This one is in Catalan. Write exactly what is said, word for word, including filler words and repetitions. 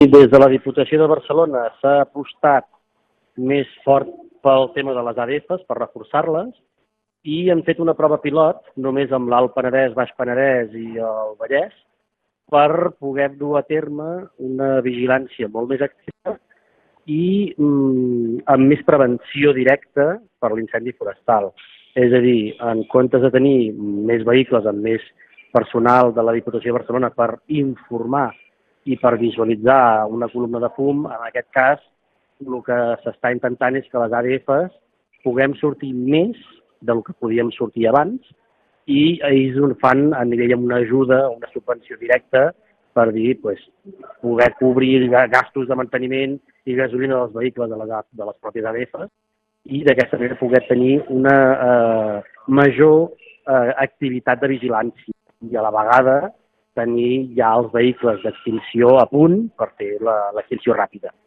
Des de la Diputació de Barcelona s'ha apostat més fort pel tema de les A D Fs, per reforçar-les, i hem fet una prova pilot, només amb l'Alt Penedès, Baix Penedès i el Vallès, per poder dur a terme una vigilància molt més activa i mm, amb més prevenció directa per l'incendi forestal. És a dir, en comptes de tenir més vehicles amb més personal de la Diputació de Barcelona per informar i per visualitzar una columna de fum, en aquest cas el que s'està intentant és que les A D Fs puguem sortir més del que podíem sortir abans i ells ho fan a nivell amb una ajuda, una subvenció directa per dir, pues, poder cobrir gastos de manteniment i gasolina dels vehicles de les, de les pròpies A D Fs i d'aquesta manera poder tenir una eh, major eh, activitat de vigilància i a la vegada tenir ja els vehicles d'extinció a punt per fer l'extinció ràpida.